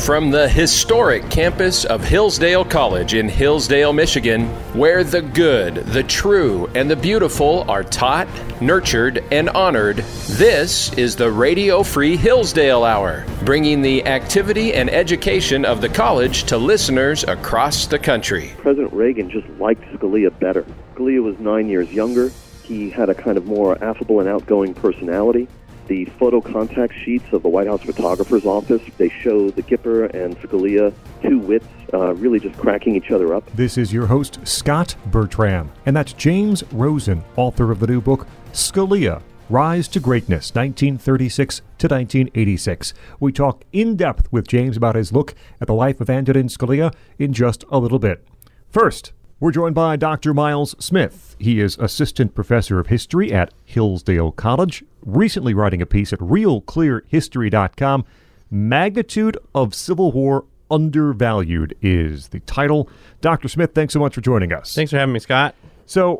From the historic campus of Hillsdale College in Hillsdale, Michigan, where the good, the true, and the beautiful are taught, nurtured, and honored, this is the Radio Free Hillsdale Hour, bringing the activity and education of the college to listeners across the country. President Reagan just liked Scalia better. Scalia was 9 years younger. He had a kind of more affable and outgoing personality. The photo contact sheets of the White House photographer's office, they show the Gipper and Scalia, two wits, really just cracking each other up. This is your host, Scott Bertram, and that's James Rosen, author of the new book, Scalia, Rise to Greatness, 1936 to 1986. We talk in depth with James about his look at the life of Antonin Scalia in just a little bit. First, we're joined by Dr. Miles Smith. He is Assistant Professor of History at Hillsdale College, recently writing a piece at RealClearHistory.com. Magnitude of Civil War Undervalued is the title. Dr. Smith, thanks so much for joining us. Thanks for having me, Scott. So,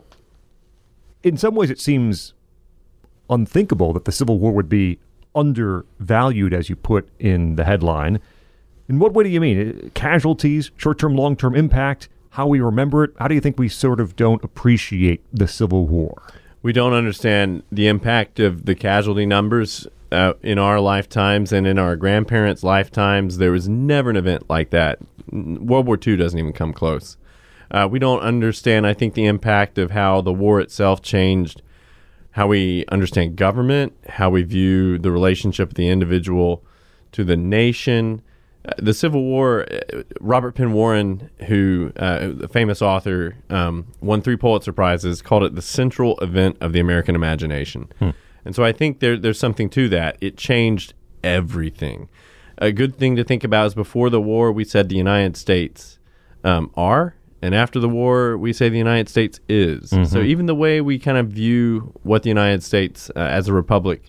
in some ways it seems unthinkable that the Civil War would be undervalued, as you put in the headline. In what way do you mean? Casualties, short-term, long-term impact, how we remember it? How do you think we sort of don't appreciate the Civil War? We don't understand the impact of the casualty numbers in our lifetimes and in our grandparents' lifetimes. There was never an event like that. World War II doesn't even come close. We don't understand, I think, the impact of how the war itself changed how we understand government, how we view the relationship of the individual to the nation. The Civil War, Robert Penn Warren, who, a famous author, won 3 Pulitzer Prizes, called it the central event of the American imagination. And so I think there's something to that. It changed everything. A good thing to think about is before the war, we said the United States are, and after the war, we say the United States is. So even the way we kind of view what the United States as a republic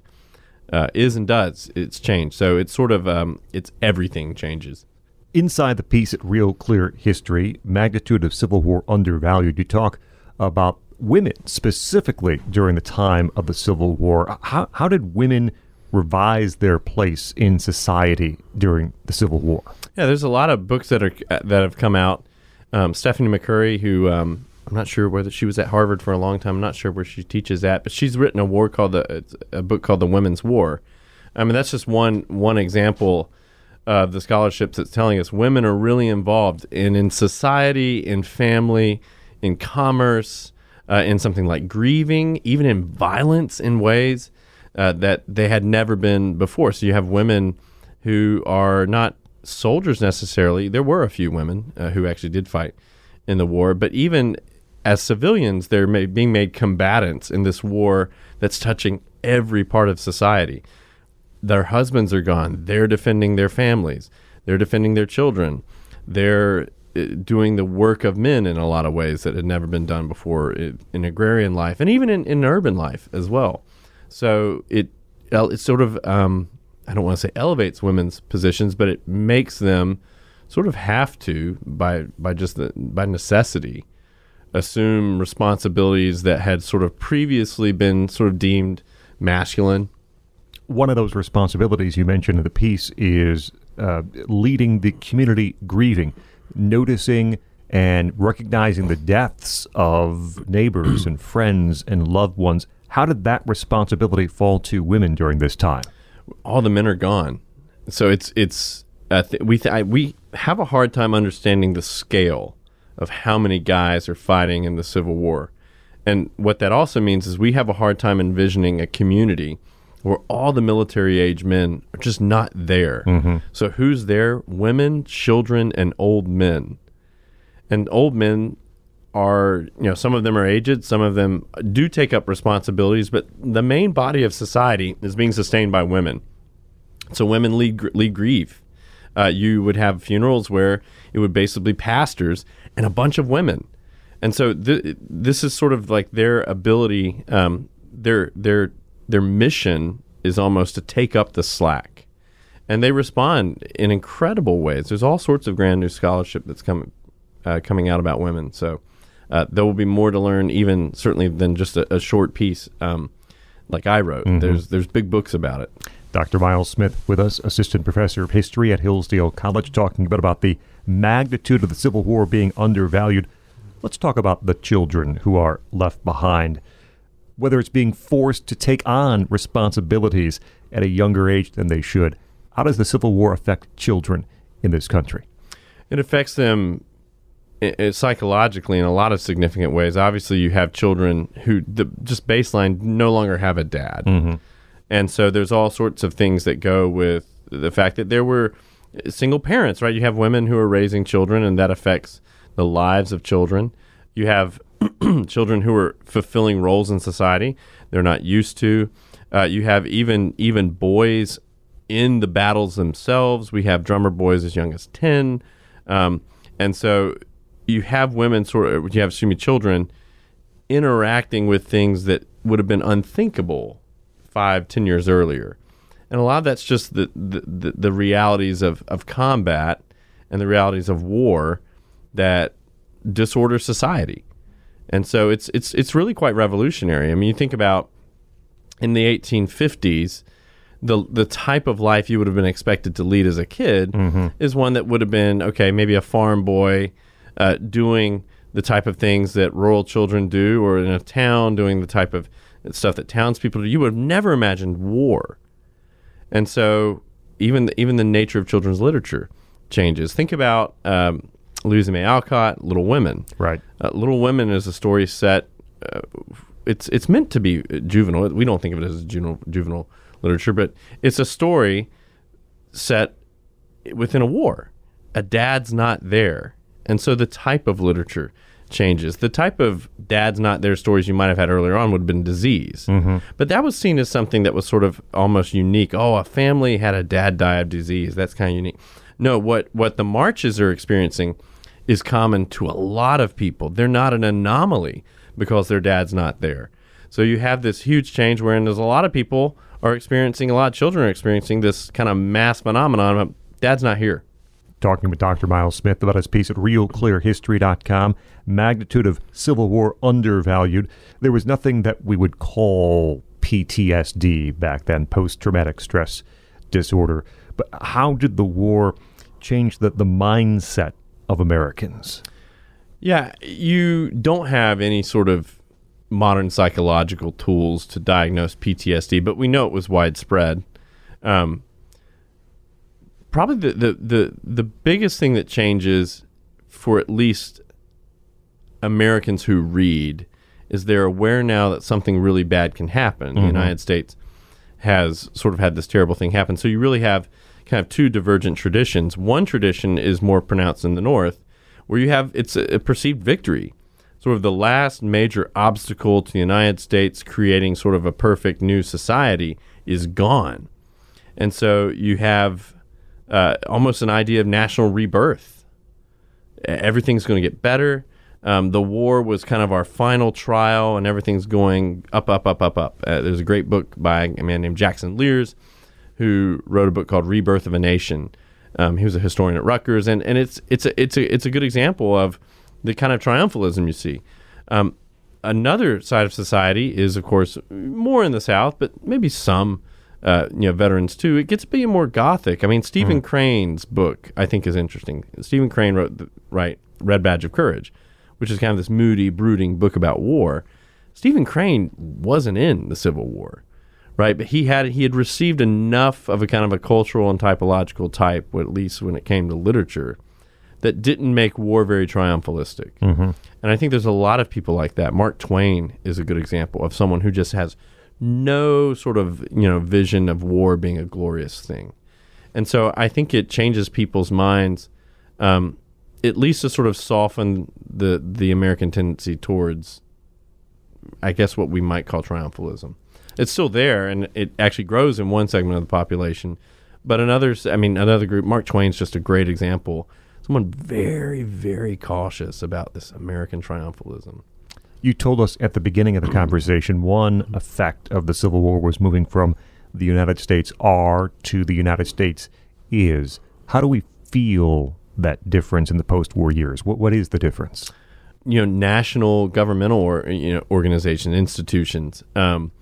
is and does, it's changed. So it's sort of, it's everything changes. Inside the piece at Real Clear History, Magnitude of Civil War Undervalued, you talk about women specifically during the time of the Civil War. How did women revise their place in society during the Civil War? Yeah, there's a lot of books that have come out. Stephanie McCurry, who I'm not sure whether she was at Harvard for a long time. I'm not sure where she teaches at, but she's written a book called The Women's War. I mean, that's just one example of the scholarships that's telling us women are really involved in society, in family, in commerce, in something like grieving, even in violence in ways that they had never been before. So you have women who are not soldiers necessarily. There were a few women who actually did fight in the war, but even as civilians, they're being made combatants in this war that's touching every part of society. Their husbands are gone. They're defending their families. They're defending their children. They're doing the work of men in a lot of ways that had never been done before in agrarian life and even in urban life as well. So it sort of, I don't want to say elevates women's positions, but it makes them sort of have to, by necessity, assume responsibilities that had sort of previously been sort of deemed masculine. One of those responsibilities you mentioned in the piece is leading the community grieving, noticing and recognizing the deaths of neighbors and friends and loved ones. How did that responsibility fall to women during this time? All the men are gone. So we have a hard time understanding the scale of how many guys are fighting in the Civil War. And what that also means is we have a hard time envisioning a community where all the military-age men are just not there. So who's there? Women, children, and old men. And old men are, some of them are aged, some of them do take up responsibilities, but the main body of society is being sustained by women. So women lead grief. You would have funerals where it would basically be pastors and a bunch of women. And so this is sort of like their ability, their mission is almost to take up the slack. And they respond in incredible ways. There's all sorts of grand new scholarship that's coming out about women. So there will be more to learn, even certainly than just a short piece like I wrote. There's big books about it. Dr. Miles Smith with us, Assistant Professor of History at Hillsdale College, talking about the magnitude of the Civil War being undervalued. Let's talk about the children who are left behind, whether it's being forced to take on responsibilities at a younger age than they should. How does the Civil War affect children in this country? It affects them psychologically in a lot of significant ways. Obviously, you have children who just baseline no longer have a dad. Mm-hmm. And so there's all sorts of things that go with the fact that there were single parents, right? You have women who are raising children, and that affects the lives of children. You have children who are fulfilling roles in society they're not used to. You have even boys in the battles themselves. We have drummer boys as young as 10. And so you have children interacting with things that would have been unthinkable 5-10 years earlier. And a lot of that's just the realities of combat and the realities of war that disorder society. And so it's really quite revolutionary. I mean, you think about in the 1850s, the type of life you would have been expected to lead as a kid mm-hmm. is one that would have been, okay, maybe a farm boy doing the type of things that rural children do, or in a town doing the type of stuff that townspeople do. You would have never imagined war. And so even the nature of children's literature changes. Think about Louisa May Alcott, Little Women. Right. Little Women is a story set. It's meant to be juvenile. We don't think of it as juvenile literature, but it's a story set within a war. A dad's not there. And so the type of literature changes. The type of dad's not there stories you might have had earlier on would have been disease. Mm-hmm. But that was seen as something that was sort of almost unique. Oh, a family had a dad die of disease. That's kind of unique. No, what the Marches are experiencing is common to a lot of people. They're not an anomaly because their dad's not there. So you have this huge change wherein there's a lot of people are experiencing, a lot of children are experiencing this kind of mass phenomenon of dad's not here. Talking with Dr. Miles Smith about his piece at RealClearHistory.com, Magnitude of Civil War Undervalued. There was nothing that we would call PTSD back then, post-traumatic stress disorder. But how did the war change the mindset of Americans? Yeah, you don't have any sort of modern psychological tools to diagnose PTSD, but we know it was widespread. Probably the biggest thing that changes for at least Americans who read is they're aware now that something really bad can happen. Mm-hmm. The United States has sort of had this terrible thing happen. So you really have kind of two divergent traditions. One tradition is more pronounced in the North, where you have it's a perceived victory. Sort of the last major obstacle to the United States creating sort of a perfect new society is gone. And so you have almost an idea of national rebirth. Everything's going to get better. The war was kind of our final trial, and everything's going up, up, up, up, up. There's a great book by a man named Jackson Lears, who wrote a book called Rebirth of a Nation. He was a historian at Rutgers, and it's a good example of the kind of triumphalism you see. Another side of society is, of course, more in the South, but maybe some veterans too. It gets being more gothic. I mean, Stephen Crane's book I think is interesting. Stephen Crane wrote Red Badge of Courage, which is kind of this moody, brooding book about war. Stephen Crane wasn't in the Civil War, right? But he had received enough of a kind of a cultural and typological type, at least when it came to literature, that didn't make war very triumphalistic. Mm-hmm. And I think there's a lot of people like that. Mark Twain is a good example of someone who just has no sort of vision of war being a glorious thing. And so I think it changes people's minds, at least to sort of soften the American tendency towards, I guess, what we might call triumphalism. It's still there, and it actually grows in one segment of the population. But another group, Mark Twain's just a great example, someone very, very cautious about this American triumphalism. You told us at the beginning of the conversation one effect of the Civil War was moving from the United States are to the United States is. How do we feel that difference in the post-war years? What is the difference? National governmental organizations, institutions.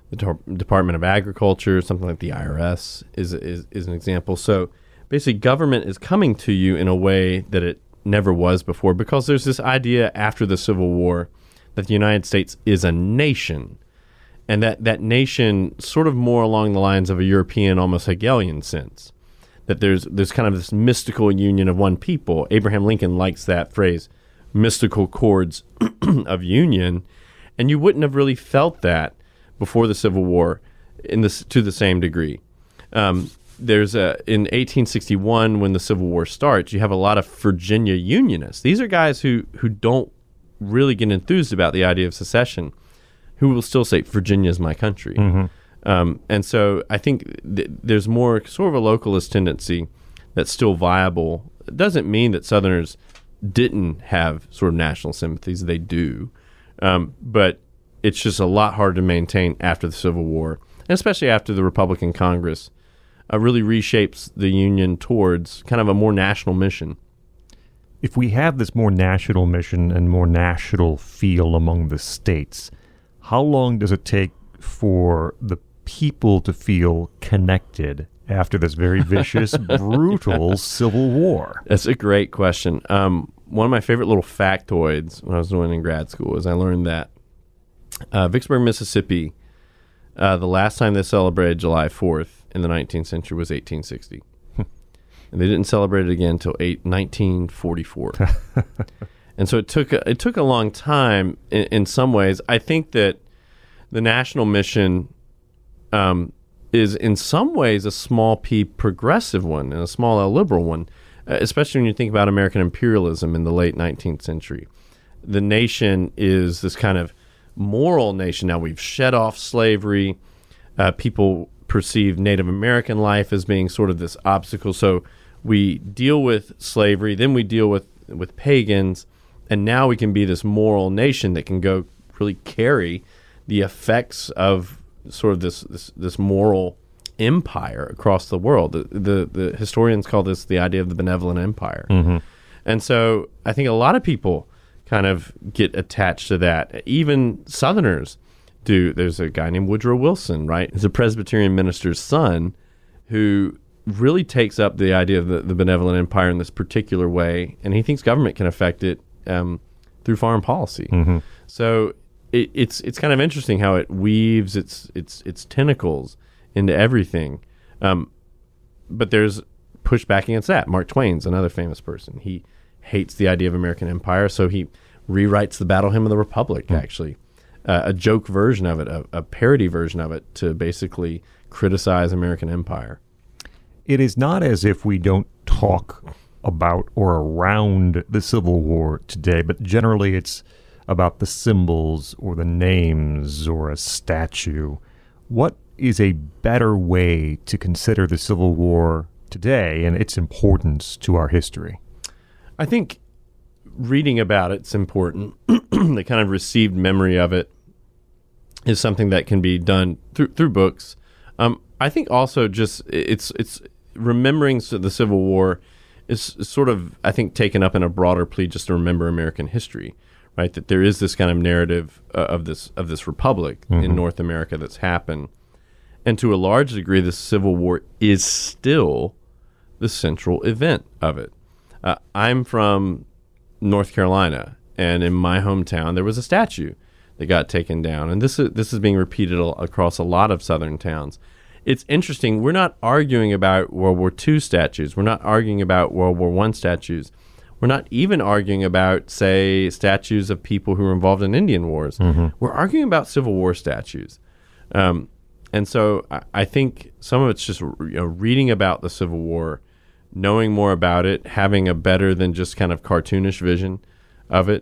the Department of Agriculture, something like the IRS is an example. So basically, government is coming to you in a way that it never was before, because there's this idea after the Civil War that the United States is a nation, and that nation sort of more along the lines of a European, almost Hegelian sense, that there's kind of this mystical union of one people. Abraham Lincoln likes that phrase, mystical cords of union, and you wouldn't have really felt that before the Civil War to the same degree. There's in 1861, when the Civil War starts, you have a lot of Virginia Unionists. These are guys who don't really get enthused about the idea of secession, who will still say, Virginia is my country. Mm-hmm. And so I think there's more sort of a localist tendency that's still viable. It doesn't mean that Southerners didn't have sort of national sympathies. They do. But it's just a lot harder to maintain after the Civil War, and especially after the Republican Congress really reshapes the Union towards kind of a more national mission. If we have this more national mission and more national feel among the states, how long does it take for the people to feel connected after this very vicious, brutal Civil War? That's a great question. One of my favorite little factoids when I was doing in grad school is I learned that Vicksburg, Mississippi, the last time they celebrated July 4th in the 19th century was 1860. And they didn't celebrate it again until 1944. And so it took a long time in some ways. I think that the national mission is in some ways a small p progressive one and a small l liberal one, especially when you think about American imperialism in the late 19th century. The nation is this kind of moral nation. Now we've shed off slavery. People perceive Native American life as being sort of this obstacle. So we deal with slavery, then we deal with pagans, and now we can be this moral nation that can go really carry the effects of sort of this moral empire across the world. The historians call this the idea of the benevolent empire. Mm-hmm. And so I think a lot of people kind of get attached to that. Even Southerners do. There's a guy named Woodrow Wilson, right? He's a Presbyterian minister's son who really takes up the idea of the benevolent empire in this particular way, and he thinks government can affect it through foreign policy. Mm-hmm. So it's kind of interesting how it weaves its tentacles into everything. But there's pushback against that. Mark Twain's another famous person. He hates the idea of American empire, so he rewrites the Battle Hymn of the Republic, actually. A joke version of it, a parody version of it, to basically criticize American empire. It is not as if we don't talk about or around the Civil War today, but generally it's about the symbols or the names or a statue. What is a better way to consider the Civil War today and its importance to our history? I think reading about it's important. The kind of received memory of it is something that can be done through books. I think also just it's remembering the Civil War is sort of, I think, taken up in a broader plea just to remember American history, right? That there is this kind of narrative of this republic in North America that's happened. And to a large degree, the Civil War is still the central event of it. I'm from North Carolina, and in my hometown, there was a statue that got taken down. And this is being repeated across a lot of southern towns. It's interesting. We're not arguing about World War II statues. We're not arguing about World War I statues. We're not even arguing about, say, statues of people who were involved in Indian wars. Mm-hmm. We're arguing about Civil War statues. And so I think some of it's just reading about the Civil War, knowing more about it, having a better than just kind of cartoonish vision of it.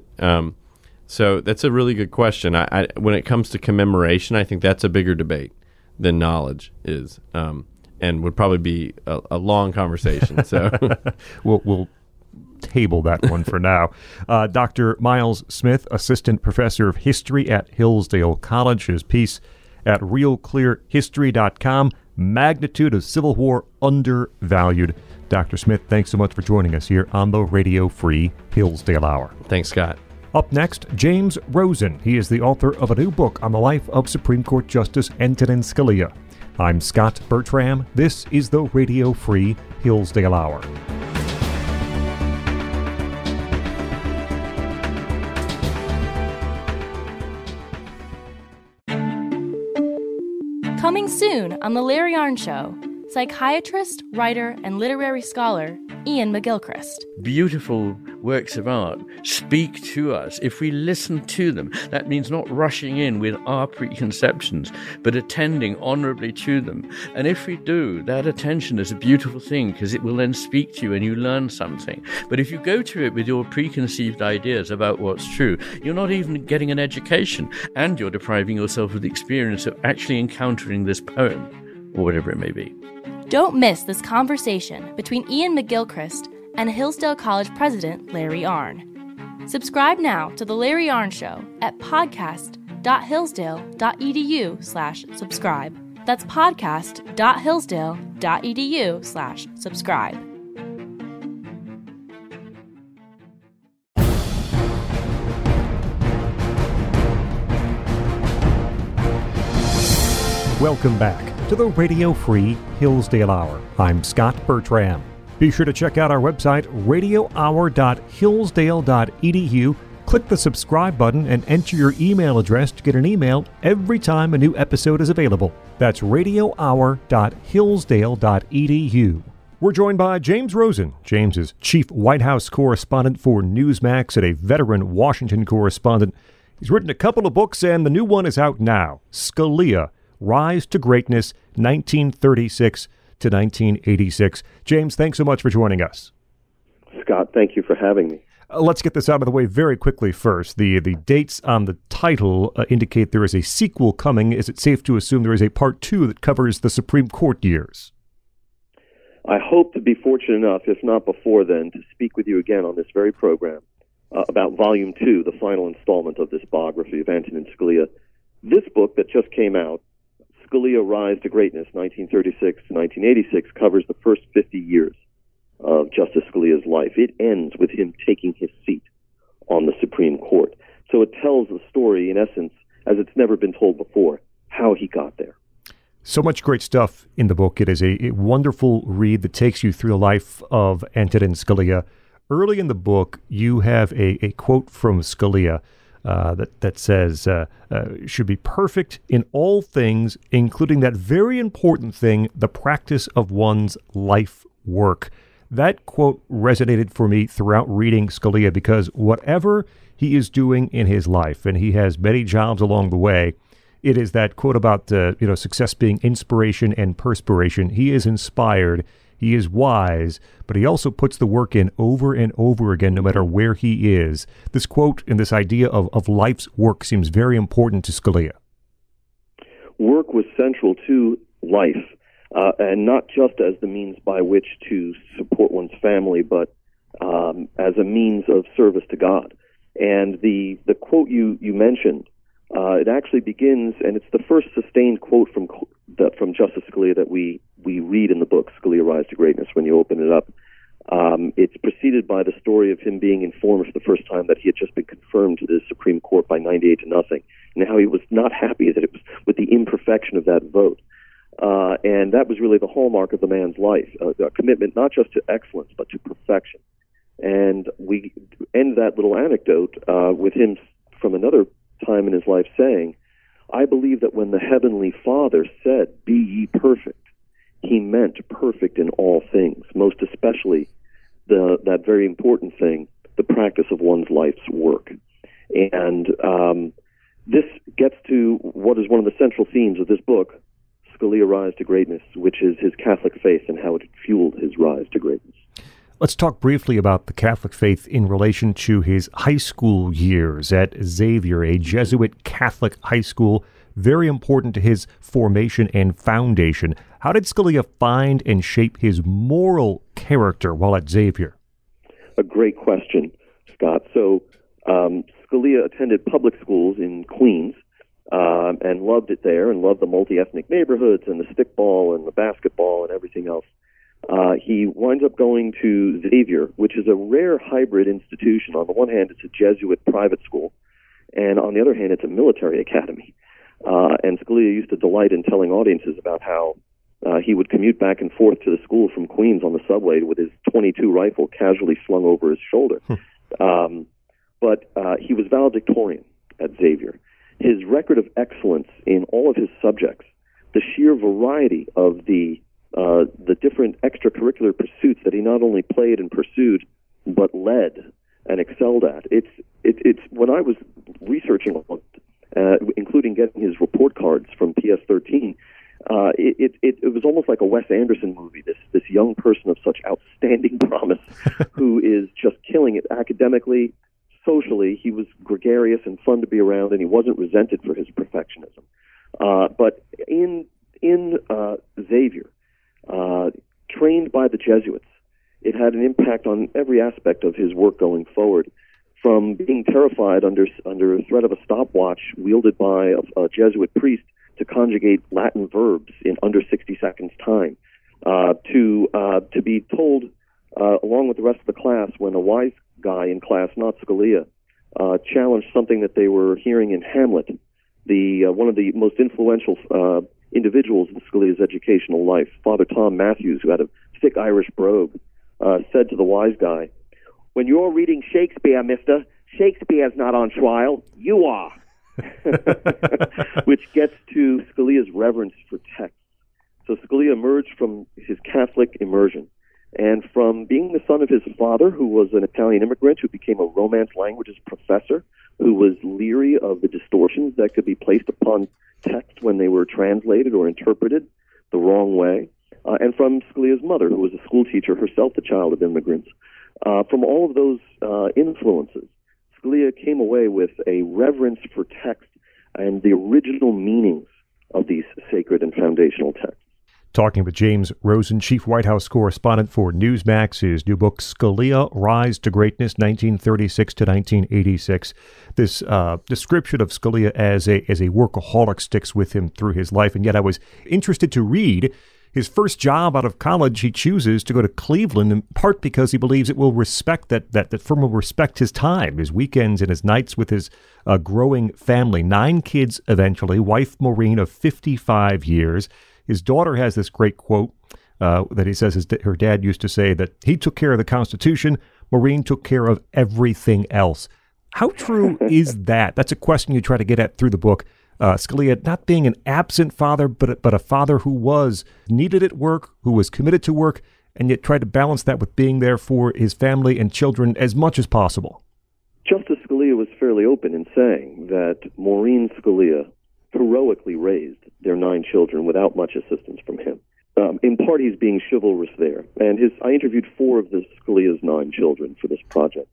So that's a really good question. I when it comes to commemoration, I think that's a bigger debate than knowledge is, and would probably be a long conversation. So we'll table that one for now. Dr. Miles Smith, Assistant Professor of History at Hillsdale College. His piece at RealClearHistory.com, Magnitude of Civil War Undervalued. Dr. Smith, thanks so much for joining us here on the Radio Free Hillsdale Hour. Thanks, Scott. Up next, James Rosen. He is the author of a new book on the life of Supreme Court Justice Antonin Scalia. I'm Scott Bertram. This is the Radio Free Hillsdale Hour. Coming soon on The Larry Arnn Show, psychiatrist, writer, and literary scholar Iain McGilchrist. Beautiful works of art speak to us if we listen to them. That means not rushing in with our preconceptions, but attending honorably to them. And if we do, that attention is a beautiful thing because it will then speak to you and you learn something. But if you go to it with your preconceived ideas about what's true, you're not even getting an education, and you're depriving yourself of the experience of actually encountering this poem, or whatever it may be. Don't miss this conversation between Iain McGilchrist and Hillsdale College President Larry Arnn. Subscribe now to The Larry Arnn Show at podcast.hillsdale.edu/subscribe. That's podcast.hillsdale.edu/subscribe. Welcome back to the Radio Free Hillsdale Hour. I'm Scott Bertram. Be sure to check out our website, radiohour.hillsdale.edu. Click the subscribe button and enter your email address to get an email every time a new episode is available. That's radiohour.hillsdale.edu. We're joined by James Rosen. James is chief White House correspondent for Newsmax and a veteran Washington correspondent. He's written a couple of books, and the new one is out now, Scalia, Rise to Greatness, 1936 to 1986. James, thanks so much for joining us. Scott, thank you for having me. Let's get this out of the way very quickly first. The dates on the title indicate there is a sequel coming. Is it safe to assume there is a part 2 that covers the Supreme Court years? I hope to be fortunate enough, if not before then, to speak with you again on this very program about Volume 2, the final installment of this biography of Antonin Scalia. This book that just came out, Scalia, Rise to Greatness, 1936 to 1986, covers the first 50 years of Justice Scalia's life. It ends with him taking his seat on the Supreme Court. So it tells the story, in essence, as it's never been told before, how he got there. So much great stuff in the book. It is a wonderful read that takes you through the life of Antonin Scalia. Early in the book, you have a quote from Scalia that says, should be perfect in all things, including that very important thing, the practice of one's life work. That quote resonated for me throughout reading Scalia because whatever he is doing in his life, and he has many jobs along the way, it is that quote about success being inspiration and perspiration. He is inspired, he is wise, but he also puts the work in over and over again, no matter where he is. This quote and this idea of life's work seems very important to Scalia. Work was central to life, and not just as the means by which to support one's family, but as a means of service to God. And the quote you mentioned, it actually begins, and it's the first sustained quote from Justice Scalia that we read in the book, Scalia, Rise to Greatness, when you open it up. It's preceded by the story of him being informed for the first time that he had just been confirmed to the Supreme Court by 98 to nothing, and how he was not happy that it was with the imperfection of that vote. And that was really the hallmark of the man's life, a commitment not just to excellence, but to perfection. And we end that little anecdote with him from another time in his life saying, I believe that when the Heavenly Father said, be ye perfect, he meant perfect in all things, most especially that very important thing, the practice of one's life's work. And this gets to what is one of the central themes of this book, Scalia, Rise to Greatness, which is his Catholic faith and how it fueled his rise to greatness. Let's talk briefly about the Catholic faith in relation to his high school years at Xavier, a Jesuit Catholic high school, very important to his formation and foundation. How did Scalia find and shape his moral character while at Xavier? A great question, Scott. So Scalia attended public schools in Queens and loved it there and loved the multi-ethnic neighborhoods and the stickball and the basketball and everything else. He winds up going to Xavier, which is a rare hybrid institution. On the one hand, it's a Jesuit private school, and on the other hand, it's a military academy. And Scalia used to delight in telling audiences about how he would commute back and forth to the school from Queens on the subway with his .22 rifle casually slung over his shoulder. But he was valedictorian at Xavier. His record of excellence in all of his subjects, the sheer variety of the different extracurricular pursuits that he not only played and pursued, but led and excelled at. It's when I was researching, including getting his report cards from PS13, it was almost like a Wes Anderson movie. This young person of such outstanding promise, who is just killing it academically, socially. He was gregarious and fun to be around, and he wasn't resented for his perfectionism. But in Xavier, trained by the Jesuits, it had an impact on every aspect of his work going forward, from being terrified under threat of a stopwatch wielded by a Jesuit priest to conjugate Latin verbs in under 60 seconds time, to be told, along with the rest of the class, when a wise guy in class, not Scalia, challenged something that they were hearing in Hamlet, one of the most influential individuals in Scalia's educational life, Father Tom Matthews, who had a thick Irish brogue, said to the wise guy, "When you're reading Shakespeare, mister, Shakespeare's not on trial, you are." Which gets to Scalia's reverence for texts. So Scalia emerged from his Catholic immersion, and from being the son of his father, who was an Italian immigrant who became a Romance languages professor, who was leery of the distortions that could be placed upon text when they were translated or interpreted the wrong way, and from Scalia's mother, who was a school teacher, herself the child of immigrants. From all of those influences, Scalia came away with a reverence for text and the original meanings of these sacred and foundational texts. Talking with James Rosen, Chief White House Correspondent for Newsmax, his new book, Scalia, Rise to Greatness, 1936 to 1986. This description of Scalia as a workaholic sticks with him through his life, and yet I was interested to read his first job out of college. He chooses to go to Cleveland, in part because he believes it will respect that firm will respect his time, his weekends and his nights with his growing family. 9 kids eventually, wife Maureen of 55 years. His daughter has this great quote that he says her dad used to say, that he took care of the Constitution, Maureen took care of everything else. How true is that? That's a question you try to get at through the book. Scalia not being an absent father, but a father who was needed at work, who was committed to work, and yet tried to balance that with being there for his family and children as much as possible. Justice Scalia was fairly open in saying that Maureen Scalia heroically raised their 9 children without much assistance from him. In part, he's being chivalrous there. And I interviewed 4 of Scalia's 9 children for this project.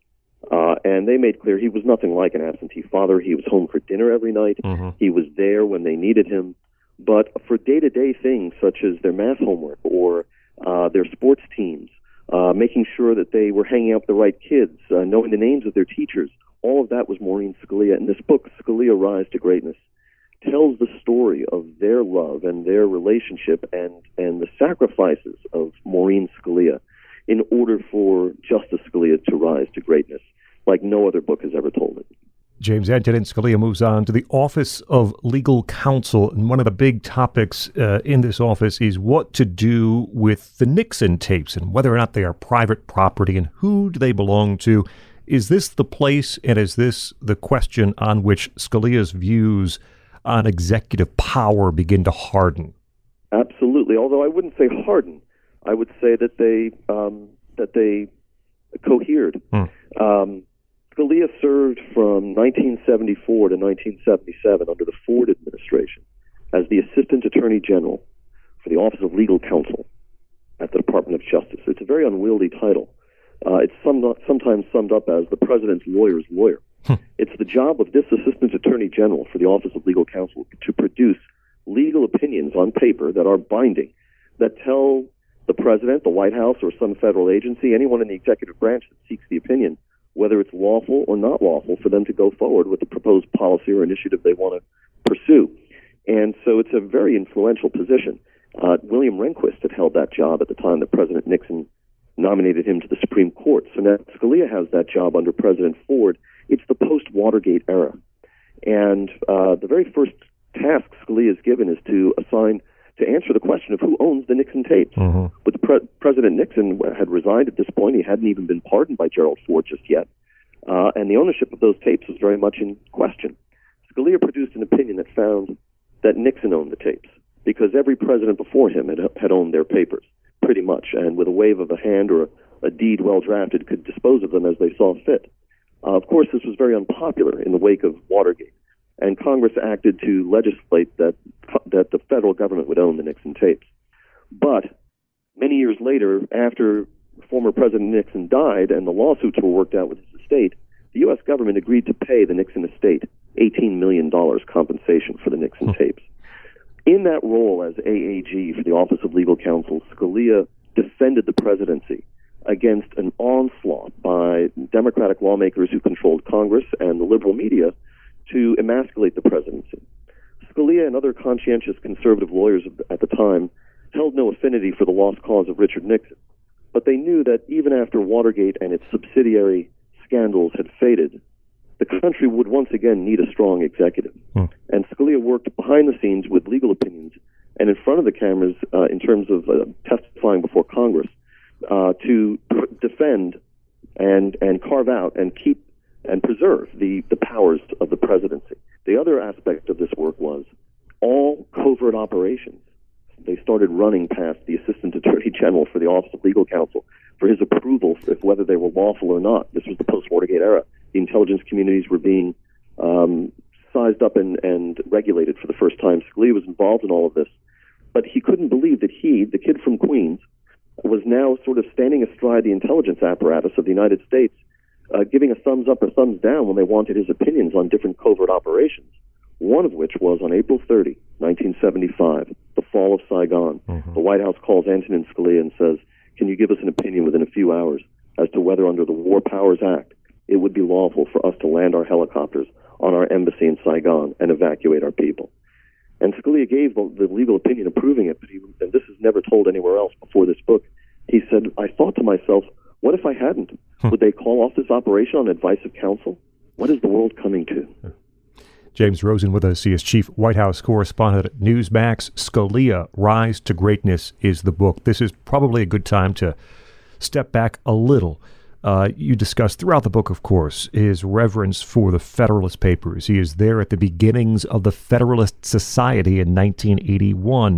And they made clear he was nothing like an absentee father. He was home for dinner every night. Mm-hmm. He was there when they needed him. But for day-to-day things such as their math homework or their sports teams, making sure that they were hanging out with the right kids, knowing the names of their teachers, all of that was Maureen Scalia. And this book, Scalia, Rise to Greatness, tells the story of their love and their relationship and the sacrifices of Maureen Scalia in order for Justice Scalia to rise to greatness like no other book has ever told it. James Antonin Scalia moves on to the Office of Legal Counsel, and one of the big topics in this office is what to do with the Nixon tapes and whether or not they are private property and who do they belong to. Is this the place, and is this the question on which Scalia's views on executive power begin to harden? Absolutely. Although I wouldn't say harden, I would say that they cohered. Scalia served from 1974 to 1977 under the Ford administration as the Assistant Attorney General for the Office of Legal Counsel at the Department of Justice. It's a very unwieldy title. It's sometimes summed up as the President's lawyer's lawyer. It's the job of this Assistant Attorney General for the Office of Legal Counsel to produce legal opinions on paper that are binding, that tell the President, the White House, or some federal agency, anyone in the executive branch that seeks the opinion, whether it's lawful or not lawful for them to go forward with the proposed policy or initiative they want to pursue. And so it's a very influential position. William Rehnquist had held that job at the time that President Nixon nominated him to the Supreme Court. So now Scalia has that job under President Ford. It's the post-Watergate era. And the very first task Scalia is given is to answer the question of who owns the Nixon tapes. Mm-hmm. But President Nixon had resigned at this point. He hadn't even been pardoned by Gerald Ford just yet. And the ownership of those tapes was very much in question. Scalia produced an opinion that found that Nixon owned the tapes because every president before him had owned their papers, pretty much, and with a wave of the hand or a deed well drafted could dispose of them as they saw fit. Of course, this was very unpopular in the wake of Watergate, and Congress acted to legislate that the federal government would own the Nixon tapes. But many years later, after former President Nixon died and the lawsuits were worked out with his estate, the U.S. government agreed to pay the Nixon estate $18 million compensation for the Nixon tapes. In that role as AAG for the Office of Legal Counsel, Scalia defended the presidency against an onslaught by Democratic lawmakers who controlled Congress and the liberal media to emasculate the presidency. Scalia and other conscientious conservative lawyers at the time held no affinity for the lost cause of Richard Nixon, but they knew that even after Watergate and its subsidiary scandals had faded, the country would once again need a strong executive. And Scalia worked behind the scenes with legal opinions and in front of the cameras in terms of testifying before Congress to defend and carve out and keep and preserve the powers of the presidency. The other aspect of this work was all covert operations. They started running past the Assistant Attorney General for the Office of Legal Counsel for his approval of whether they were lawful or not. This was the post-Watergate era. The intelligence communities were being sized up and regulated for the first time. Scalia was involved in all of this, but he couldn't believe that he, the kid from Queens, was now sort of standing astride the intelligence apparatus of the United States, giving a thumbs up or thumbs down when they wanted his opinions on different covert operations, one of which was on April 30, 1975, the fall of Saigon. The White House calls Antonin Scalia and says, can you give us an opinion within a few hours as to whether under the War Powers Act it would be lawful for us to land our helicopters on our embassy in Saigon and evacuate our people? And Scalia gave the legal opinion approving it, but and this is never told anywhere else before this book. He said, I thought to myself, what if I hadn't? Would they call off this operation on advice of counsel? What is the world coming to? James Rosen with us. He is Chief White House Correspondent at Newsmax. Scalia, Rise to Greatness is the book. This is probably a good time to step back a little. You discuss throughout the book, of course, his reverence for the Federalist Papers. He is there at the beginnings of the Federalist Society in 1981.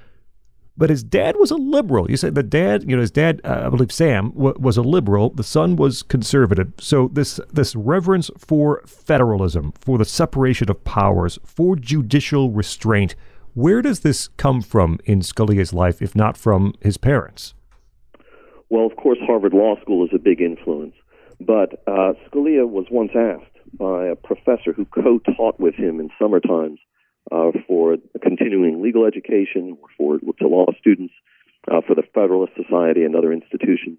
But his dad was a liberal. You said the dad, his dad, I believe Sam, was a liberal. The son was conservative. So this reverence for federalism, for the separation of powers, for judicial restraint, where does this come from in Scalia's life, if not from his parents? Well, of course, Harvard Law School is a big influence. But Scalia was once asked by a professor who co-taught with him in summer times for continuing legal education, or to law students, for the Federalist Society and other institutions.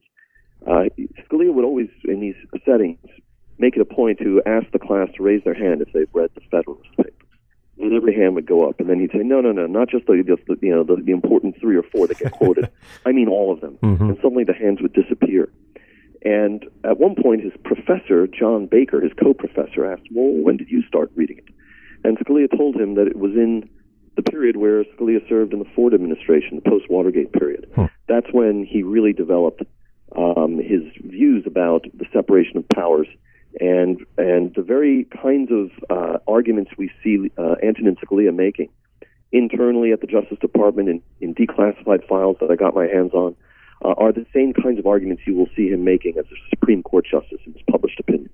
Scalia would always, in these settings, make it a point to ask the class to raise their hand if they've read the Federalist Papers. And every hand would go up, and then he'd say, no, not just the important 3 or 4 that get quoted. I mean all of them. And suddenly the hands would disappear. And at one point, his professor, John Baker, his co-professor, asked, well, when did you start reading it? And Scalia told him that it was in the period where Scalia served in the Ford administration, the post-Watergate period. That's when he really developed his views about the separation of powers and the very kinds of arguments we see Antonin Scalia making internally at the Justice Department in declassified files that I got my hands on are the same kinds of arguments you will see him making as a Supreme Court justice in his published opinions.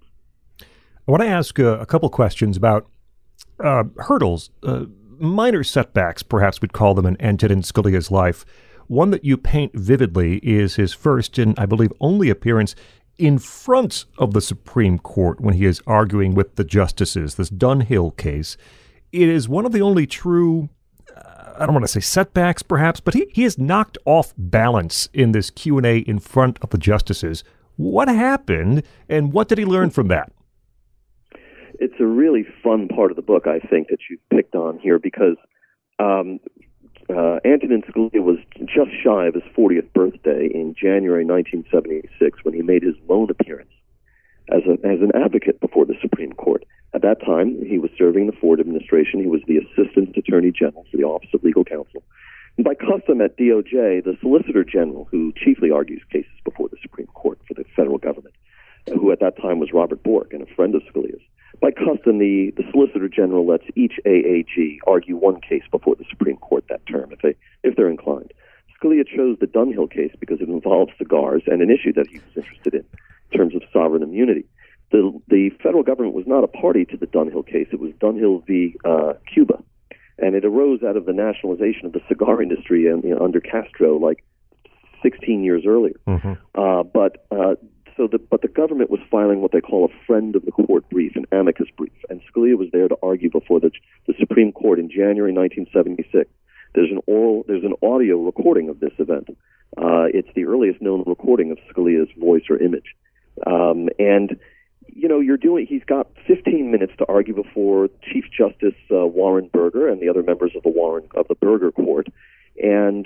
I want to ask a couple questions about hurdles, minor setbacks, perhaps we'd call them, in Antonin Scalia's life. One that you paint vividly is his first and, I believe, only appearance in front of the Supreme Court when he is arguing with the justices, this Dunhill case. It is one of the only true, I don't want to say setbacks perhaps, but he is knocked off balance in this Q&A in front of the justices. What happened, and what did he learn from that? It's a really fun part of the book, I think, that you've picked on here, because Antonin Scalia was just shy of his 40th birthday in January 1976 when he made his lone appearance as an advocate before the Supreme Court. At that time, he was serving the Ford administration. He was the Assistant Attorney General for the Office of Legal Counsel. And by custom at DOJ, the Solicitor General, who chiefly argues cases before the Supreme Court for the federal government, who at that time was Robert Bork and a friend of Scalia's. By custom, the Solicitor General lets each AAG argue one case before the Supreme Court that term, if they're inclined. Scalia chose the Dunhill case because it involved cigars and an issue that he was interested in terms of sovereign immunity. The federal government was not a party to the Dunhill case. It was Dunhill v. Cuba, and it arose out of the nationalization of the cigar industry under Castro, like 16 years earlier. Mm-hmm. But the government was filing what they call a friend of the court brief, an amicus brief, and Scalia was there to argue before the Supreme Court in January 1976. There's an audio recording of this event. It's the earliest known recording of Scalia's voice or image, and he's got 15 minutes to argue before Chief Justice Warren Burger and the other members of the Burger Court. And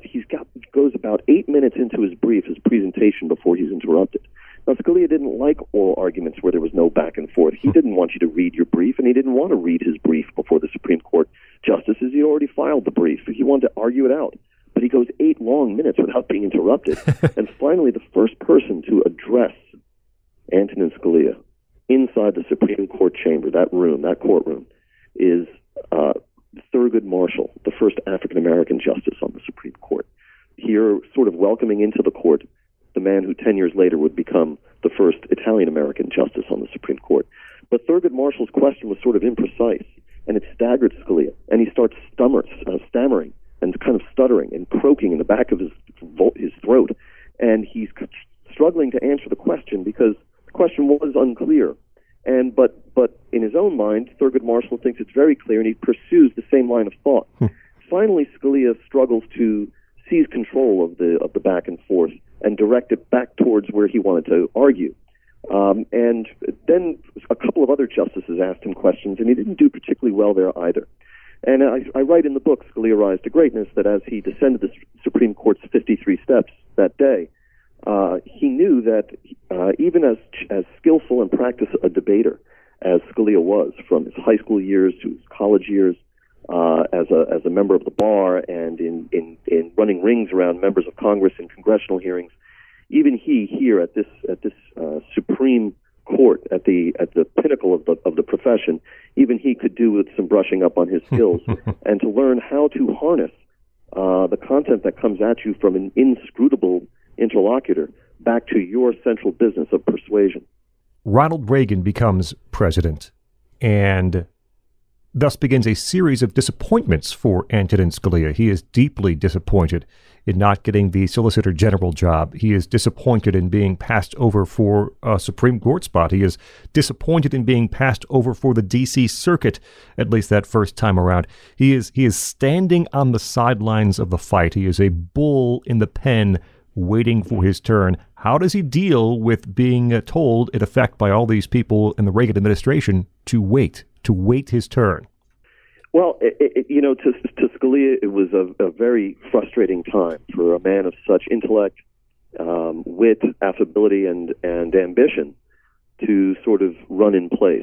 goes about 8 minutes into his presentation before he's interrupted. Now, Scalia didn't like oral arguments where there was no back and forth. He didn't want you to read your brief, and he didn't want to read his brief before the Supreme Court justices. He already filed the brief. He wanted to argue it out. But he goes 8 long minutes without being interrupted. And finally, the first person to address Antonin Scalia inside the Supreme Court chamber, that courtroom, is Thurgood Marshall, the first African-American justice on the Supreme Court. Here, sort of welcoming into the court the man who 10 years later would become the first Italian-American justice on the Supreme Court. But Thurgood Marshall's question was sort of imprecise, and it staggered Scalia, and he starts stammering and kind of stuttering and croaking in the back of his throat, and he's struggling to answer the question because the question was unclear. But in his own mind, Thurgood Marshall thinks it's very clear, and he pursues the same line of thought. Finally, Scalia struggles to seize control of the back and forth and direct it back towards where he wanted to argue. And then a couple of other justices asked him questions, and he didn't do particularly well there either. And I write in the book, Scalia Rise to Greatness, that as he descended the Supreme Court's 53 steps that day, he knew that even as skillful and practiced a debater as Scalia was, from his high school years to his college years, as a member of the bar and in running rings around members of Congress in congressional hearings, even he here at this Supreme Court, at the pinnacle of the profession, even he could do with some brushing up on his skills and to learn how to harness the content that comes at you from an inscrutable interlocutor back to your central business of persuasion. Ronald Reagan becomes president, and thus begins a series of disappointments for Antonin Scalia. He is deeply disappointed in not getting the Solicitor General job. He is disappointed in being passed over for a Supreme Court spot. He is disappointed in being passed over for the D.C. Circuit, at least that first time around. He is standing on the sidelines of the fight. He is a bull in the pen waiting for his turn. How does he deal with being told, in effect, by all these people in the Reagan administration to wait his turn? Well, to Scalia, it was a very frustrating time for a man of such intellect, wit, affability, and ambition to sort of run in place.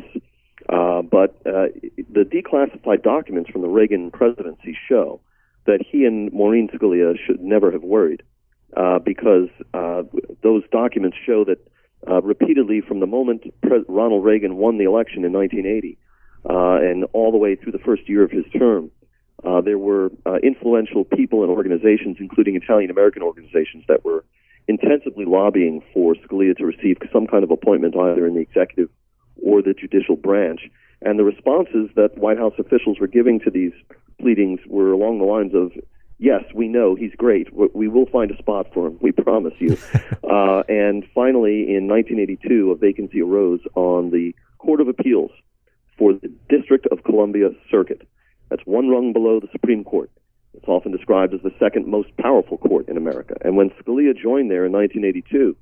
But the declassified documents from the Reagan presidency show that he and Maureen Scalia should never have worried, because those documents show that repeatedly from the moment Ronald Reagan won the election in 1980 and all the way through the first year of his term, there were influential people and organizations, including Italian-American organizations, that were intensively lobbying for Scalia to receive some kind of appointment either in the executive or the judicial branch. And the responses that White House officials were giving to these pleadings were along the lines of, yes, we know he's great. We will find a spot for him. We promise you. And finally, in 1982, a vacancy arose on the Court of Appeals for the District of Columbia Circuit. That's one rung below the Supreme Court. It's often described as the second most powerful court in America. And when Scalia joined there in 1982,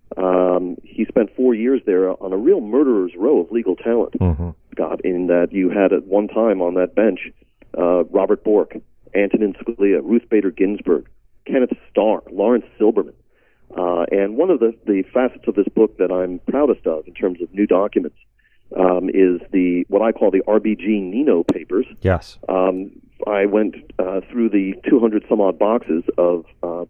he spent 4 years there on a real murderer's row of legal talent, Scott, in that you had at one time on that bench Robert Bork, Antonin Scalia, Ruth Bader Ginsburg, Kenneth Starr, Lawrence Silberman. And one of the facets of this book that I'm proudest of in terms of new documents is what I call the RBG Nino papers. Yes. I went through the 200 some odd boxes of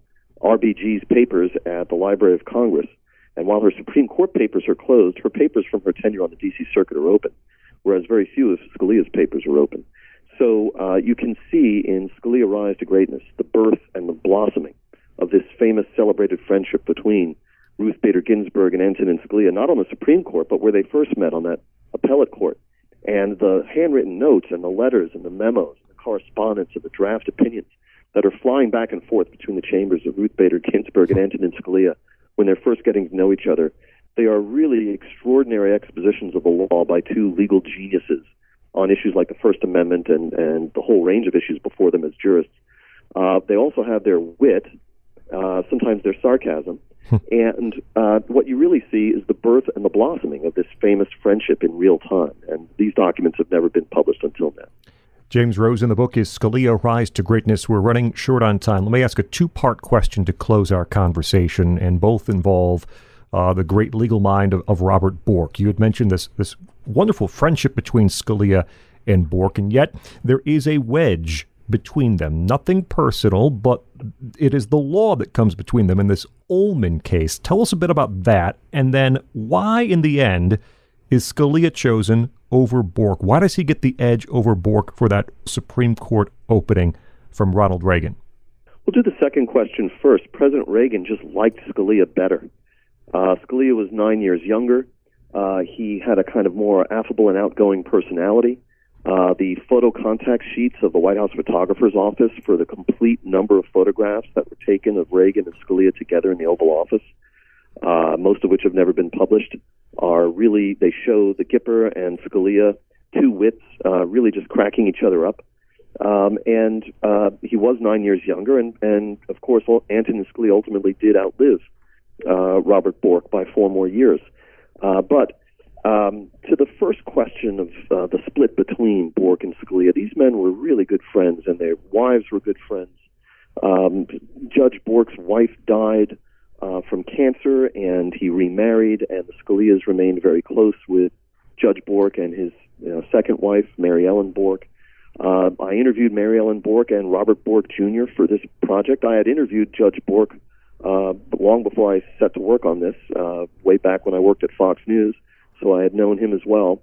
RBG's papers at the Library of Congress. And while her Supreme Court papers are closed, her papers from her tenure on the D.C. Circuit are open, whereas very few of Scalia's papers are open. So you can see in Scalia Rise to Greatness the birth and the blossoming of this famous celebrated friendship between Ruth Bader Ginsburg and Antonin Scalia, not on the Supreme Court, but where they first met on that appellate court. And the handwritten notes and the letters and the memos and the correspondence and the draft opinions that are flying back and forth between the chambers of Ruth Bader Ginsburg and Antonin Scalia when they're first getting to know each other, they are really extraordinary expositions of the law by two legal geniuses on issues like the First Amendment and the whole range of issues before them as jurists. They also have their wit, sometimes their sarcasm, and what you really see is the birth and the blossoming of this famous friendship in real time. And these documents have never been published until now. James Rosen, the book is Scalia, Rise to Greatness. We're running short on time. Let me ask a two-part question to close our conversation, and both involve the great legal mind of Robert Bork. You had mentioned this wonderful friendship between Scalia and Bork, and yet there is a wedge between them. Nothing personal, but it is the law that comes between them in this Ullman case. Tell us a bit about that, and then why, in the end, is Scalia chosen over Bork? Why does he get the edge over Bork for that Supreme Court opening from Ronald Reagan? We'll do the second question first. President Reagan just liked Scalia better. Scalia was 9 years younger. He had a kind of more affable and outgoing personality. The photo contact sheets of the White House photographer's office for the complete number of photographs that were taken of Reagan and Scalia together in the Oval Office, most of which have never been published, are really, they show the Gipper and Scalia, two wits, really just cracking each other up. And he was 9 years younger, and of course, Antonin Scalia ultimately did outlive Robert Bork by 4 more years. But to the first question of the split between Bork and Scalia, these men were really good friends, and their wives were good friends. Judge Bork's wife died from cancer, and he remarried, and the Scalias remained very close with Judge Bork and his second wife, Mary Ellen Bork. I interviewed Mary Ellen Bork and Robert Bork Jr. for this project. I had interviewed Judge Bork long before I set to work on this, way back when I worked at Fox News, so I had known him as well.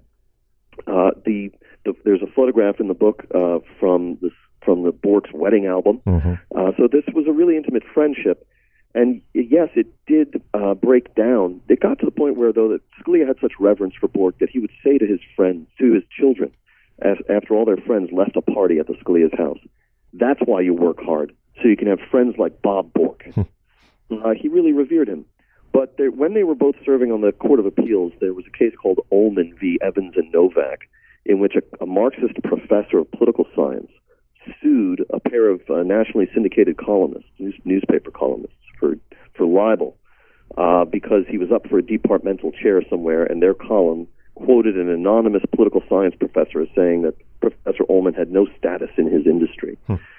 There's a photograph in the book from the Bork's wedding album. Mm-hmm. So this was a really intimate friendship. And yes, it did break down. It got to the point where, though, that Scalia had such reverence for Bork that he would say to his friends, to his children, after all their friends left a party at the Scalia's house, "That's why you work hard, so you can have friends like Bob Bork." He really revered him. But when they were both serving on the Court of Appeals, there was a case called Ullman v. Evans and Novak, in which a Marxist professor of political science sued a pair of nationally syndicated columnists, newspaper columnists, for libel, because he was up for a departmental chair somewhere, and their column quoted an anonymous political science professor as saying that Professor Ullman had no status in his industry.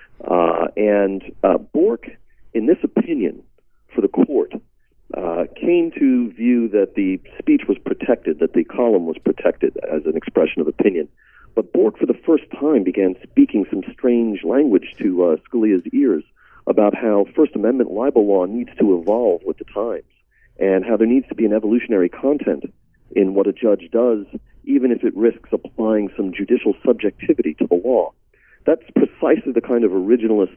And Bork, in this opinion for the court, came to view that the speech was protected, that the column was protected as an expression of opinion. But Bork, for the first time, began speaking some strange language to Scalia's ears about how First Amendment libel law needs to evolve with the times, and how there needs to be an evolutionary content in what a judge does, even if it risks applying some judicial subjectivity to the law. That's precisely the kind of originalist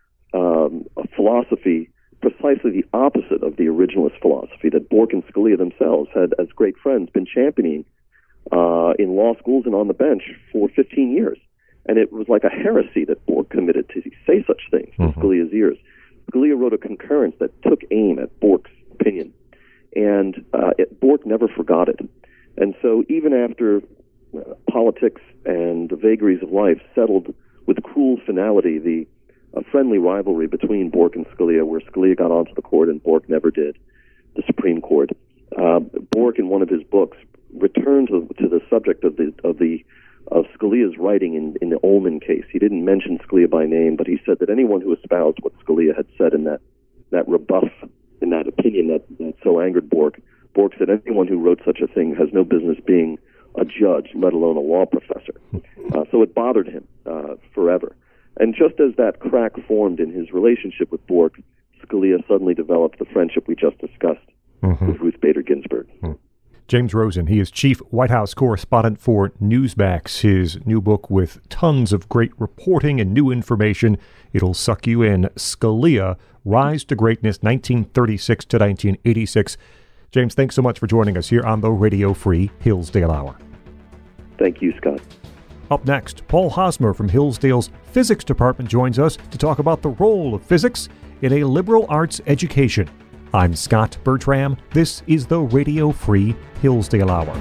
philosophy, precisely the opposite of the originalist philosophy that Bork and Scalia themselves had, as great friends, been championing in law schools and on the bench for 15 years. And it was like a heresy that Bork committed to say such things in Scalia's ears. Scalia wrote a concurrence that took aim at Bork's opinion, and Bork never forgot it. And so even after politics and the vagaries of life settled with cruel finality, a friendly rivalry between Bork and Scalia, where Scalia got onto the court and Bork never did, the Supreme Court, Bork, in one of his books, returned to the subject of the of Scalia's writing in the Ullman case. He didn't mention Scalia by name, but he said that anyone who espoused what Scalia had said in that rebuff, in that opinion that so angered Bork said anyone who wrote such a thing has no business being a judge, let alone a law professor. So it bothered him forever. And just as that crack formed in his relationship with Bork, Scalia suddenly developed the friendship we just discussed with Ruth Bader Ginsburg. James Rosen, he is chief White House correspondent for Newsmax. His new book with tons of great reporting and new information. It'll suck you in. Scalia, Rise to Greatness, 1936 to 1986. James, thanks so much for joining us here on the Radio Free Hillsdale Hour. Thank you, Scott. Up next, Paul Hosmer from Hillsdale's Physics Department joins us to talk about the role of physics in a liberal arts education. I'm Scott Bertram. This is the Radio Free Hillsdale Hour.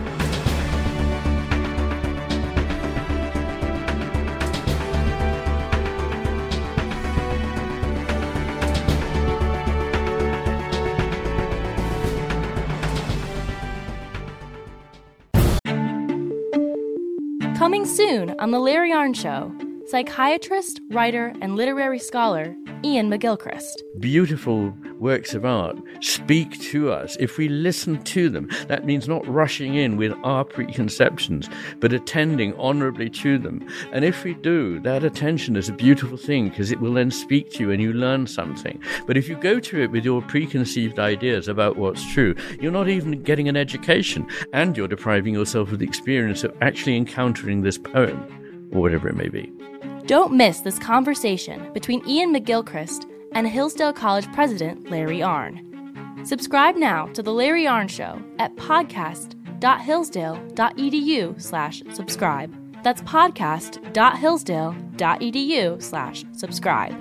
Coming soon on The Larry Arnn Show, psychiatrist, writer, and literary scholar Iain McGilchrist. Beautiful works of art speak to us if we listen to them. That means not rushing in with our preconceptions, but attending honorably to them. And if we do, that attention is a beautiful thing because it will then speak to you and you learn something. But if you go to it with your preconceived ideas about what's true, you're not even getting an education, and you're depriving yourself of the experience of actually encountering this poem, or whatever it may be. Don't miss this conversation between Iain McGilchrist and Hillsdale College President Larry Arnn. Subscribe now to The Larry Arnn Show at podcast.hillsdale.edu/subscribe. That's podcast.hillsdale.edu/subscribe.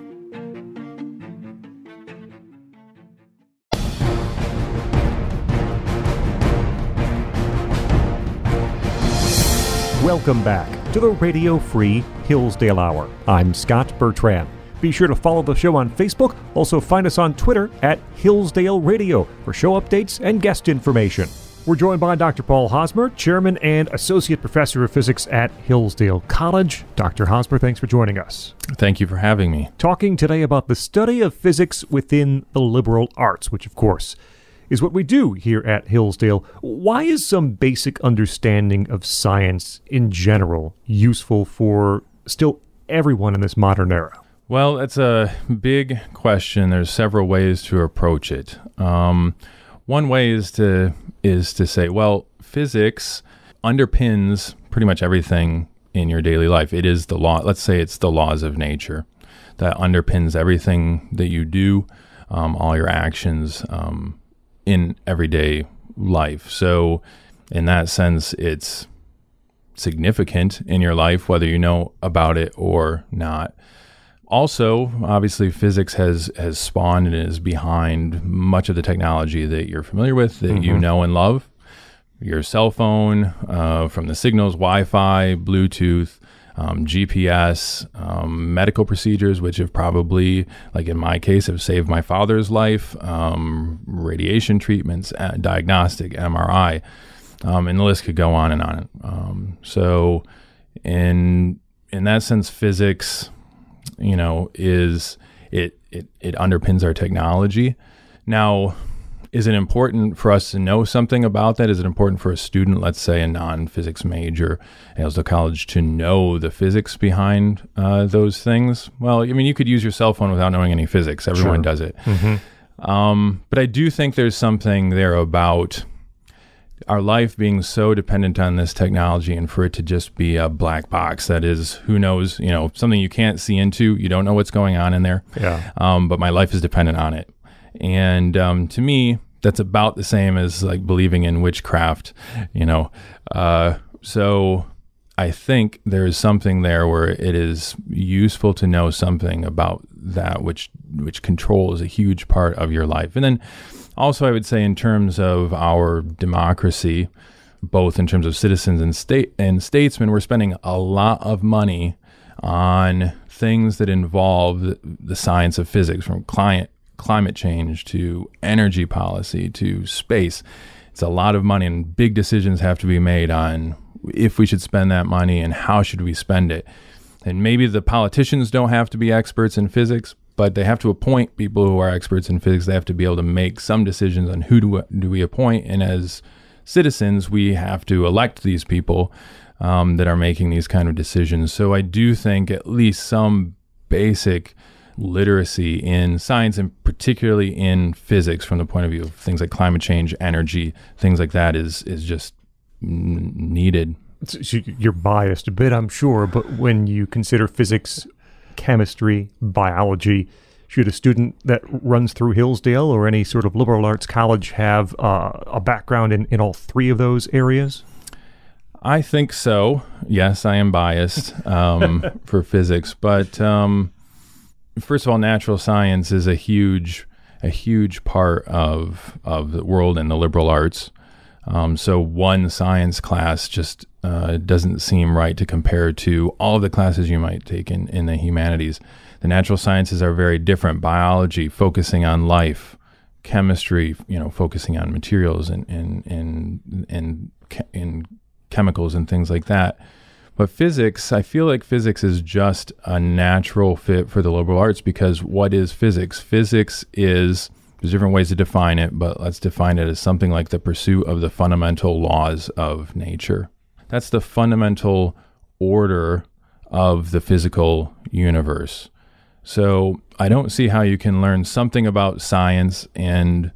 Welcome back to the Radio Free Hillsdale Hour. I'm Scott Bertram. Be sure to follow the show on Facebook. Also find us on Twitter at Hillsdale Radio for show updates and guest information. We're joined by Dr. Paul Hosmer, Chairman and Associate Professor of Physics at Hillsdale College. Dr. Hosmer, thanks for joining us. Thank you for having me. Talking today about the study of physics within the liberal arts, which of course is what we do here at Hillsdale. Why is some basic understanding of science in general useful for still everyone in this modern era? Well, that's a big question. There's several ways to approach it. One way is to say, well, physics underpins pretty much everything in your daily life. It is the law. Let's say it's the laws of nature that underpins everything that you do, all your actions in everyday life. So in that sense, it's significant in your life, whether you know about it or not. Also, obviously, physics has spawned and is behind much of the technology that you're familiar with, that you know and love. Your cell phone, from the signals, Wi-Fi, Bluetooth, GPS, medical procedures, which have probably, like in my case, have saved my father's life, radiation treatments, diagnostic, MRI, and the list could go on and on. So in that sense, physics, is it underpins our technology. Now, is it important for us to know something about that? Is it important for a student, let's say a non-physics major at Hillsdale College, to know the physics behind those things? Well, I mean, you could use your cell phone without knowing any physics. Everyone does it. But I do think there's something there about our life being so dependent on this technology, and for it to just be a black box that is, who knows, something you can't see into, you don't know what's going on in there. Yeah. But my life is dependent on it. And to me, that's about the same as like believing in witchcraft, So I think there is something there where it is useful to know something about that which controls a huge part of your life. And then also, I would say in terms of our democracy, both in terms of citizens and statesmen, we're spending a lot of money on things that involve the science of physics, from climate change to energy policy to space. It's a lot of money, and big decisions have to be made on if we should spend that money and how should we spend it. And maybe the politicians don't have to be experts in physics, but they have to appoint people who are experts in physics. They have to be able to make some decisions on who do we appoint. And as citizens, we have to elect these people that are making these kind of decisions. So I do think at least some basic literacy in science, and particularly in physics from the point of view of things like climate change, energy, things like that is just needed. So you're biased a bit, I'm sure, but when you consider physics, chemistry, biology, should a student that runs through Hillsdale or any sort of liberal arts college have a background in all three of those areas? I think so. Yes, I am biased for physics, but first of all, natural science is a huge part of the world in the liberal arts. So one science class just doesn't seem right to compare to all of the classes you might take in the humanities. The natural sciences are very different. Biology, focusing on life; chemistry, focusing on materials and chemicals and things like that. But physics, I feel like physics is just a natural fit for the liberal arts, because what is physics? Physics is, there's different ways to define it, but let's define it as something like the pursuit of the fundamental laws of nature. That's the fundamental order of the physical universe. So I don't see how you can learn something about science and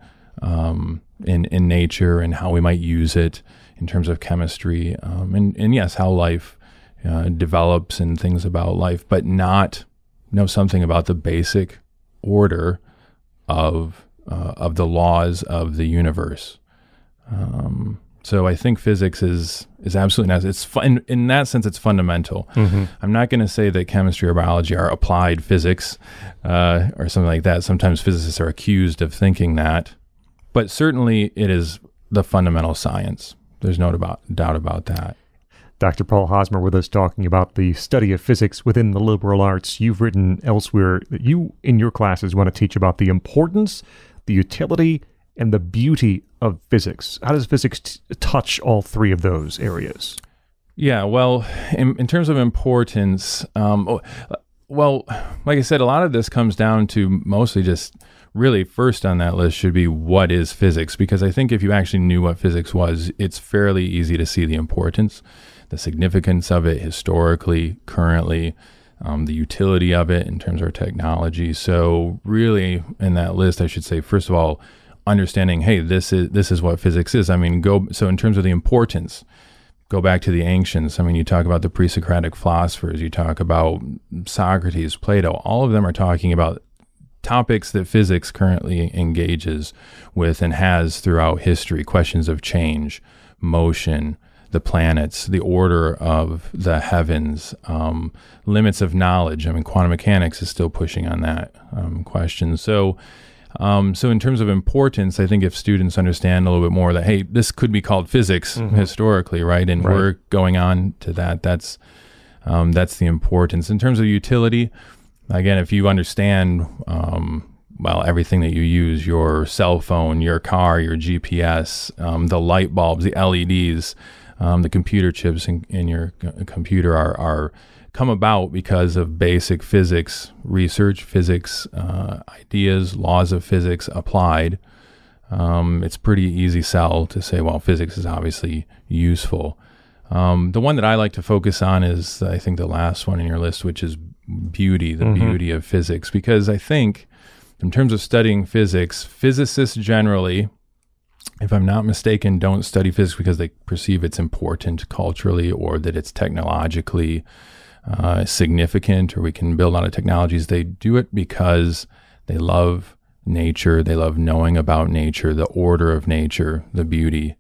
in nature and how we might use it in terms of chemistry, and yes, how life develops and things about life, but not know something about the basic order of the laws of the universe. So I think physics is absolutely not. It's fun in that sense. It's fundamental. Mm-hmm. I'm not going to say that chemistry or biology are applied physics or something like that. Sometimes physicists are accused of thinking that, but certainly it is the fundamental science. There's no doubt about that. Dr. Paul Hosmer with us talking about the study of physics within the liberal arts. You've written elsewhere that you, in your classes, want to teach about the importance, the utility, and the beauty of physics. How does physics touch all three of those areas? Yeah, well, in terms of importance, well, like I said, a lot of this comes down to mostly just really first on that list should be what is physics, because I think if you actually knew what physics was, it's fairly easy to see the importance, the significance of it historically, currently, the utility of it in terms of our technology. So really in that list, I should say, first of all, understanding, hey, this is what physics is. I mean, so in terms of the importance, go back to the ancients. I mean, you talk about the pre-Socratic philosophers, you talk about Socrates, Plato, all of them are talking about topics that physics currently engages with and has throughout history, questions of change, motion, the planets, the order of the heavens, limits of knowledge. I mean, quantum mechanics is still pushing on that question. So in terms of importance, I think if students understand a little bit more that, hey, this could be called physics historically, right? And we're going on to that. That's the importance. In terms of utility, again, if you understand, everything that you use, your cell phone, your car, your GPS, the light bulbs, the LEDs, the computer chips in your computer are come about because of basic physics research, physics ideas, laws of physics applied. It's pretty easy sell to say, well, physics is obviously useful. The one that I like to focus on is, I think, the last one in your list, which is beauty, the beauty of physics. Because I think in terms of studying physics, physicists generally, if I'm not mistaken, don't study physics because they perceive it's important culturally or that it's technologically significant or we can build on it technologies. They do it because they love nature. They love knowing about nature, the order of nature, the beauty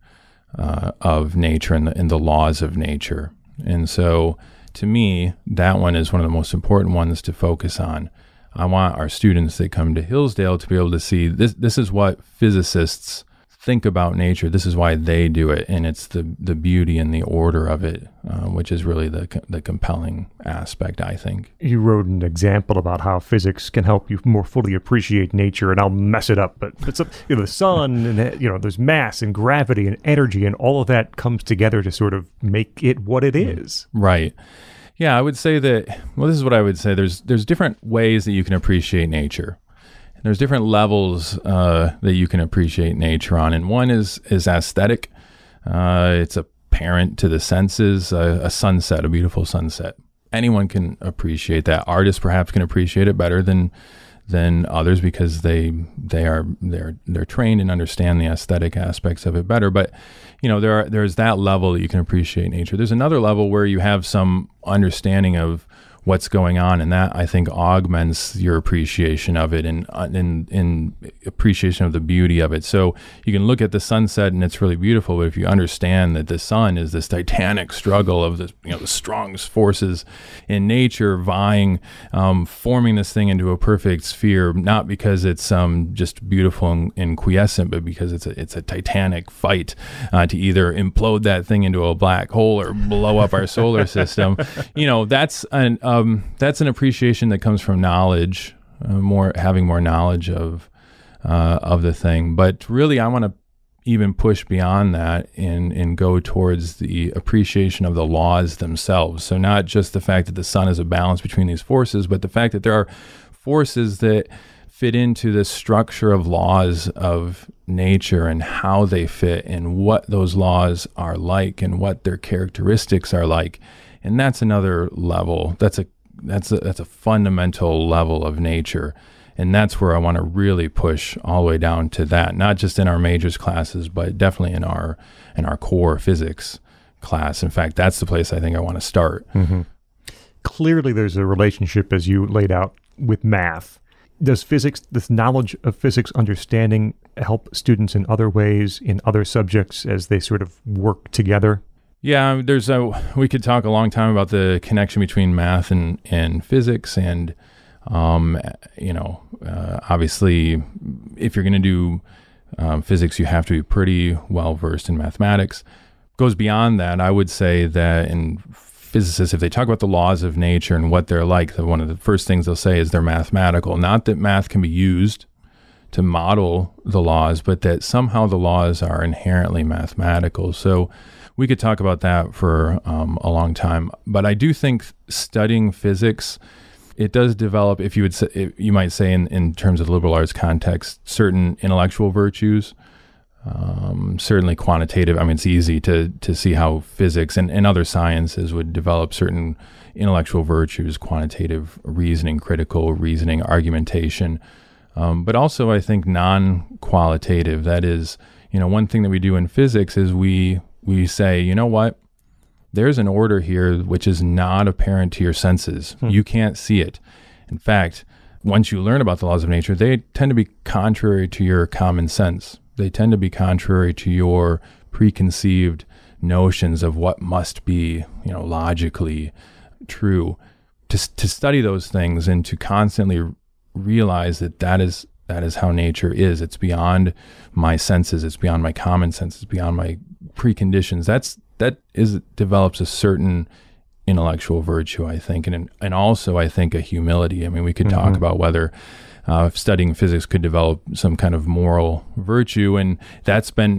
of nature and the laws of nature. And so to me, that one is one of the most important ones to focus on. I want our students that come to Hillsdale to be able to see this is what physicists think about nature. This is why they do it, and it's the beauty and the order of it, which is really the compelling aspect, I think. You wrote an example about how physics can help you more fully appreciate nature, and I'll mess it up, but it's the sun, and there's mass and gravity and energy, and all of that comes together to sort of make it what it is. Right. Yeah, I would say that. Well, this is what I would say. There's different ways that you can appreciate nature. There's different levels that you can appreciate nature on, and one is aesthetic. It's apparent to the senses. A sunset, a beautiful sunset. Anyone can appreciate that. Artists perhaps can appreciate it better than others because they're trained and understand the aesthetic aspects of it better. But there's that level that you can appreciate nature. There's another level where you have some understanding of what's going on, and that I think augments your appreciation of it and appreciation of the beauty of it. So you can look at the sunset and it's really beautiful, but if you understand that the sun is this titanic struggle of the strongest forces in nature vying, forming this thing into a perfect sphere, not because it's just beautiful and quiescent, but because it's a titanic fight to either implode that thing into a black hole or blow up our solar system. That's an appreciation that comes from knowledge, having more knowledge of the thing. But really, I want to even push beyond that and go towards the appreciation of the laws themselves. So not just the fact that the sun is a balance between these forces, but the fact that there are forces that fit into the structure of laws of nature and how they fit and what those laws are like and what their characteristics are like. And that's another level. That's a fundamental level of nature. And that's where I want to really push all the way down to that, not just in our majors classes, but definitely in our core physics class. In fact, that's the place I think I want to start. Mm-hmm. Clearly, there's a relationship, as you laid out, with math. Does physics, this knowledge of physics understanding, help students in other ways, in other subjects, as they sort of work together? Yeah, we could talk a long time about the connection between math and physics, and obviously, if you're going to do physics, you have to be pretty well versed in mathematics. Goes beyond that, I would say that in physicists, if they talk about the laws of nature and what they're like, one of the first things they'll say is they're mathematical. Not that math can be used to model the laws, but that somehow the laws are inherently mathematical. So we could talk about that for a long time. But I do think studying physics, it does develop, you might say in terms of the liberal arts context, certain intellectual virtues, certainly quantitative. I mean, it's easy to see how physics and other sciences would develop certain intellectual virtues, quantitative reasoning, critical reasoning, argumentation. But also I think non-qualitative. That is, one thing that we do in physics is we say, you know what? There's an order here which is not apparent to your senses. You can't see it. In fact, once you learn about the laws of nature, they tend to be contrary to your common sense. They tend to be contrary to your preconceived notions of what must be, logically true. To study those things and to constantly realize that is how nature is. It's beyond my senses. It's beyond my common sense. It's beyond my preconditions. That develops a certain intellectual virtue, I think, and also I think a humility. I mean, we could talk about whether studying physics could develop some kind of moral virtue, and that's been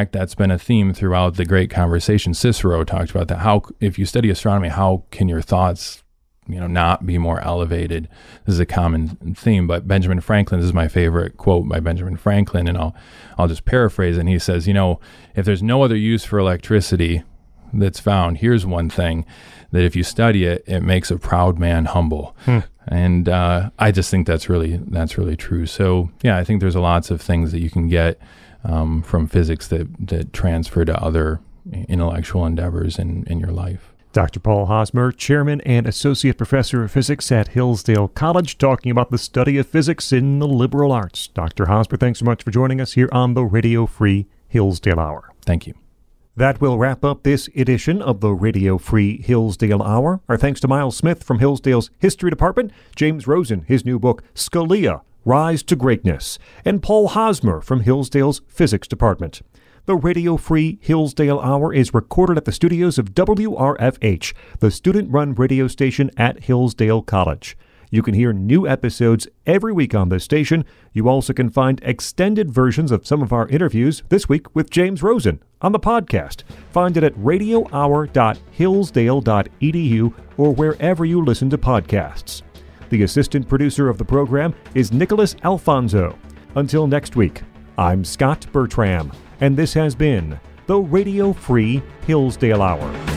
a theme throughout the great conversation. Cicero talked about that. How, if you study astronomy, how can your thoughts not be more elevated? This is a common theme, but Benjamin Franklin, this is my favorite quote by Benjamin Franklin, and I'll just paraphrase, and he says, if there's no other use for electricity that's found, here's one thing, that if you study it, it makes a proud man humble. And I just think that's really true. So yeah, I think there's lots of things that you can get from physics that transfer to other intellectual endeavors in your life. Dr. Paul Hosmer, Chairman and Associate Professor of Physics at Hillsdale College, talking about the study of physics in the liberal arts. Dr. Hosmer, thanks so much for joining us here on the Radio Free Hillsdale Hour. Thank you. That will wrap up this edition of the Radio Free Hillsdale Hour. Our thanks to Miles Smith from Hillsdale's History Department, James Rosen, his new book, Scalia, Rise to Greatness, and Paul Hosmer from Hillsdale's Physics Department. The Radio Free Hillsdale Hour is recorded at the studios of WRFH, the student-run radio station at Hillsdale College. You can hear new episodes every week on this station. You also can find extended versions of some of our interviews this week with James Rosen on the podcast. Find it at radiohour.hillsdale.edu or wherever you listen to podcasts. The assistant producer of the program is Nicholas Alfonso. Until next week, I'm Scott Bertram, and this has been the Radio Free Hillsdale Hour.